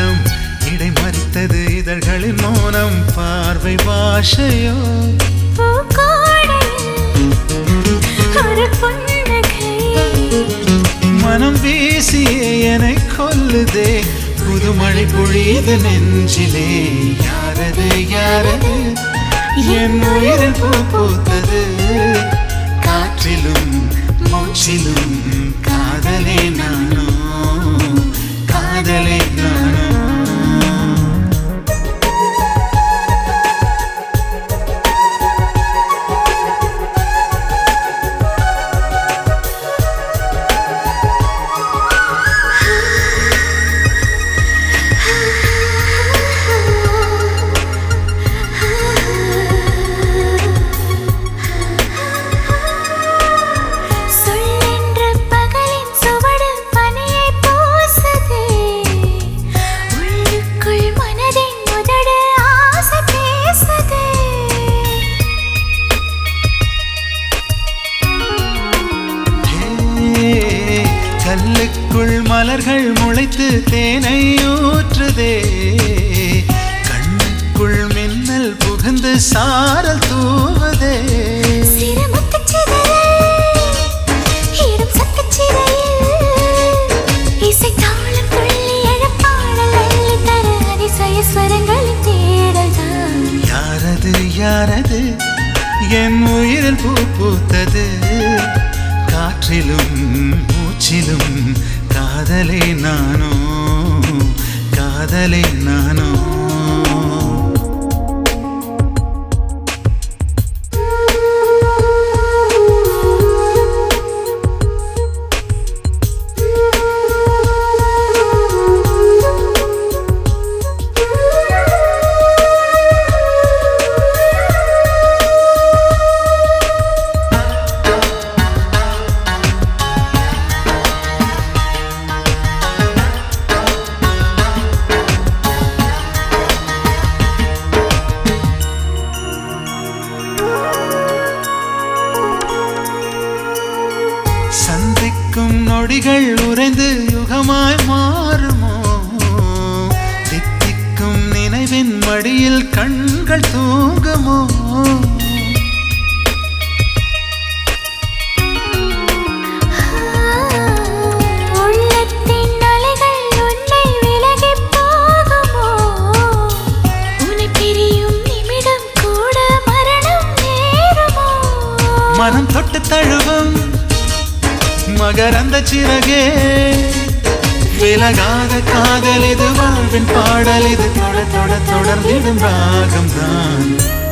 மௌனம் இடைமறித்தது இதழ்களின் மௌனம் பார்வை பாஷையோ மனம் வீசியே என்னை கொல்லுதே புதுமழை பொழியுது நெஞ்சிலே யாரது யாரது என் உயிரில் பூ பூத்தது காற்றிலும் மூச்சிலும் காதலே நானோ காதலே நானோ கல்லுக்குள் மலர்கள் முளைத்து தேனை ஊற்றுதே கண்ணுக்குள் மின்னல் புகுந்து சாரல் தூவுதே யாரது யாரது என் உயிரில் பூ பூத்தது காற்றிலும் மூச்சிலும் காதலே நானோ காதலே நானோ சந்திக்கும் நொடிகள் உறைந்து யுகமாய் மாறுமோ தித்திக்கும் நினைவின் மடியில் கண்கள் தூங்குமோ மனம் தொட்டு தழுவும் மகரந்த சிறகே விலகாத காதல் இது வாழ்வின் பாடல் இது தொட தொட தொடர்ந்திடும் ராகம்தான்